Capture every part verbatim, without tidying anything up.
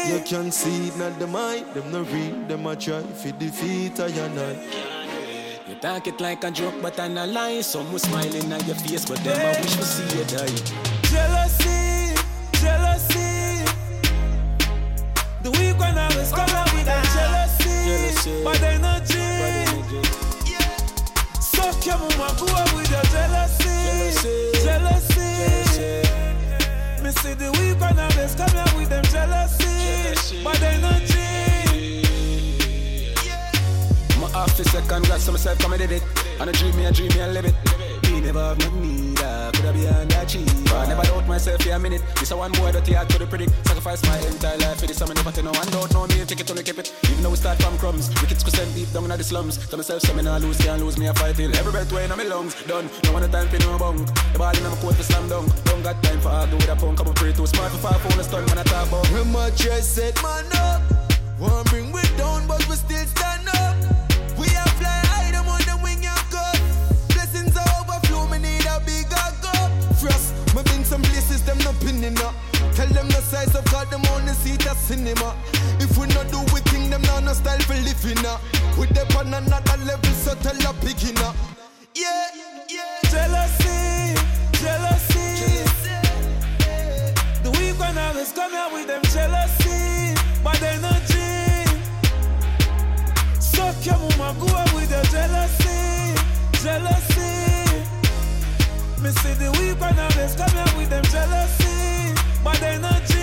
You can see it, not the mind. Them no read, them a try fi defeat I and I. You talk it like a joke, but I'm a lie. Some will smiling at your face, but them I wish to see you die. Jealousy, jealousy. The weak one always come out with that jealousy, jealousy. But energy. Yeah. Suck your mama, go up with your jealousy, jealousy. jealousy. jealousy. Me see the weak one always come out with them jealousy, jealousy. But energy. Yeah. My officer congrats to myself, come and did it. And I dream me, I dream me, I live it. Me never have nothing neither, could I be on that cheap? I never doubt myself for a minute. This a one boy that I could predict. Sacrifice my entire life for this, I'm never no one don't know me, take it only keep it. Even though we start from crumbs, wickets could send deep down in the slums. Tell myself something I lose, can't lose me, I fight till every breath way in my lungs. Done, no one time for no bunk. The ball in my court for slam dunk. Don't got time for argue with a punk, I'm pray too smart for five phone, a stun when I talk about. When my chest said man up, won't bring we down, but we still stand up. We are fly high, them on the wing and cup. Blessings are overflow, me need a bigger cup. Frost, me been some places, them not pinning up. Tell them the size of God, them on the seat of cinema. If we not do we think them now no style for living up. With them on another level, so tell a picking up. Yeah, yeah. Jealousy, jealousy, jealousy. The weak one always come out with them jealousy, but energy. Suck your mama, go up with your jealousy, jealousy. Me see the weak one always come out with them jealousy, but energy.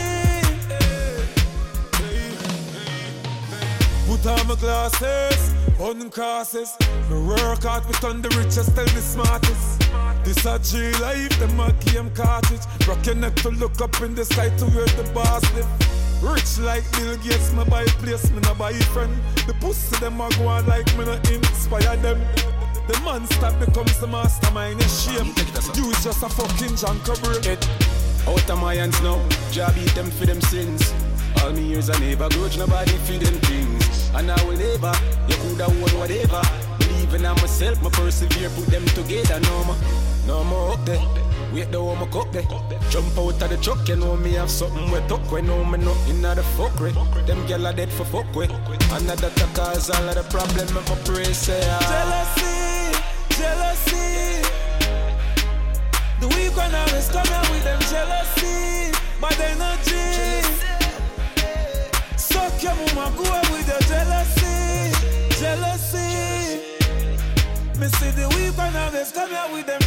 Put on my glasses, on crosses. Me work hard, me turn the richest, tell me smartest. This a G life, them a game cartridge. Rock your neck to look up in the sky to where the boss live. Rich like Bill Gates, me buy place, me no buy friend. The pussy them a go on like me no inspire them. The monster becomes the mastermind, a shame. You is just a fucking junk brain. Out of my hands now, Jah beat them for them sins. All me years I never grudge nobody for them things. And I will never, you coulda won whatever. Believing in myself, my persevere, put them together. No more, no more up there. Wait the home I cook there. Jump out of the truck, you know me have something wet up. When no me not in the fuckery. Them gyal are dead for fuck with. Another cause all of the problem of my praise say jealousy, jealousy. The weak one always come out with them jealousy, but energy. Suck your mama, go up with your jealousy, jealousy. Me see the weak one always come out with them